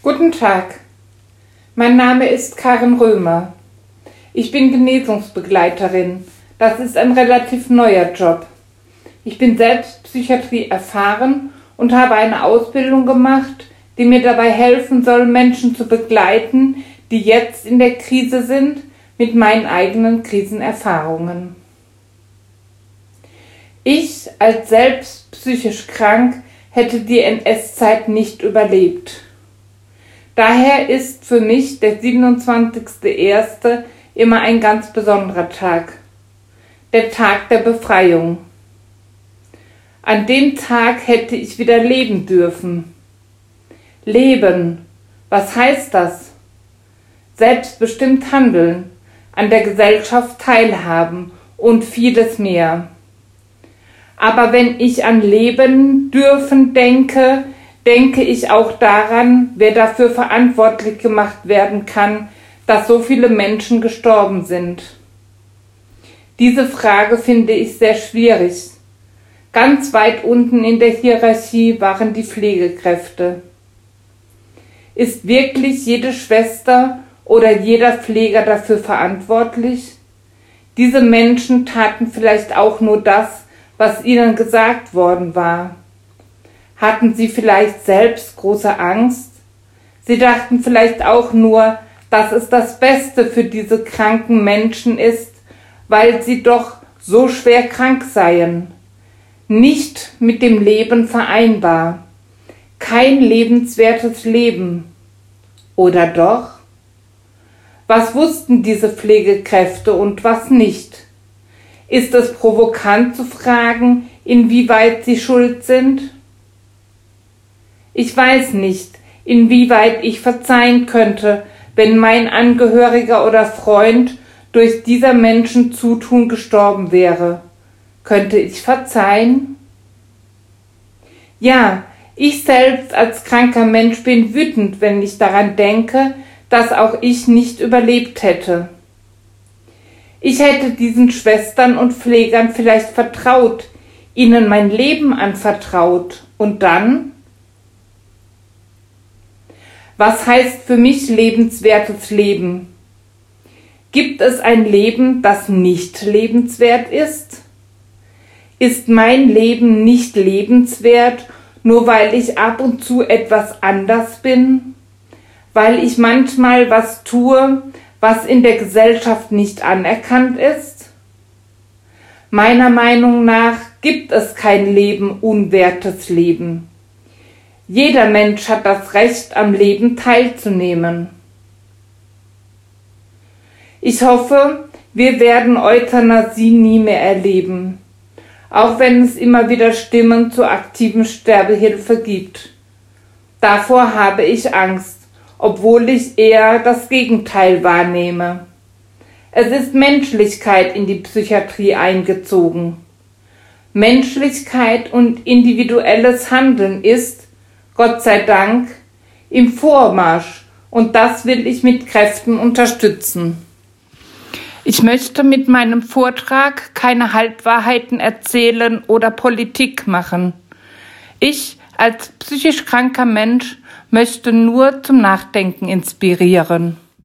Guten Tag, mein Name ist Karin Römer. Ich bin Genesungsbegleiterin. Das ist ein relativ neuer Job. Ich bin selbst Psychiatrie erfahren und habe eine Ausbildung gemacht, die mir dabei helfen soll, Menschen zu begleiten, die jetzt in der Krise sind, mit meinen eigenen Krisenerfahrungen. Ich als selbst psychisch krank hätte die NS-Zeit nicht überlebt. Daher ist für mich der 27.01. immer ein ganz besonderer Tag. Der Tag der Befreiung. An dem Tag hätte ich wieder leben dürfen. Leben, was heißt das? Selbstbestimmt handeln, an der Gesellschaft teilhaben und vieles mehr. Aber wenn ich an Leben dürfen denke ich auch daran, wer dafür verantwortlich gemacht werden kann, dass so viele Menschen gestorben sind. Diese Frage finde ich sehr schwierig. Ganz weit unten in der Hierarchie waren die Pflegekräfte. Ist wirklich jede Schwester oder jeder Pfleger dafür verantwortlich? Diese Menschen taten vielleicht auch nur das, was ihnen gesagt worden war. Hatten sie vielleicht selbst große Angst? Sie dachten vielleicht auch nur, dass es das Beste für diese kranken Menschen ist, weil sie doch so schwer krank seien. Nicht mit dem Leben vereinbar. Kein lebenswertes Leben. Oder doch? Was wussten diese Pflegekräfte und was nicht? Ist es provokant zu fragen, inwieweit sie schuld sind? Ich weiß nicht, inwieweit ich verzeihen könnte, wenn mein Angehöriger oder Freund durch dieser Menschen Zutun gestorben wäre. Könnte ich verzeihen? Ja, ich selbst als kranker Mensch bin wütend, wenn ich daran denke, dass auch ich nicht überlebt hätte. Ich hätte diesen Schwestern und Pflegern vielleicht vertraut, ihnen mein Leben anvertraut. Und dann? Was heißt für mich lebenswertes Leben? Gibt es ein Leben, das nicht lebenswert ist? Ist mein Leben nicht lebenswert, nur weil ich ab und zu etwas anders bin? Weil ich manchmal was tue, was in der Gesellschaft nicht anerkannt ist? Meiner Meinung nach gibt es kein Leben unwertes Leben. Jeder Mensch hat das Recht, am Leben teilzunehmen. Ich hoffe, wir werden Euthanasie nie mehr erleben, auch wenn es immer wieder Stimmen zur aktiven Sterbehilfe gibt. Davor habe ich Angst, obwohl ich eher das Gegenteil wahrnehme. Es ist Menschlichkeit in die Psychiatrie eingezogen. Menschlichkeit und individuelles Handeln ist, Gott sei Dank, im Vormarsch, und das will ich mit Kräften unterstützen. Ich möchte mit meinem Vortrag keine Halbwahrheiten erzählen oder Politik machen. Ich als psychisch kranker Mensch möchte nur zum Nachdenken inspirieren.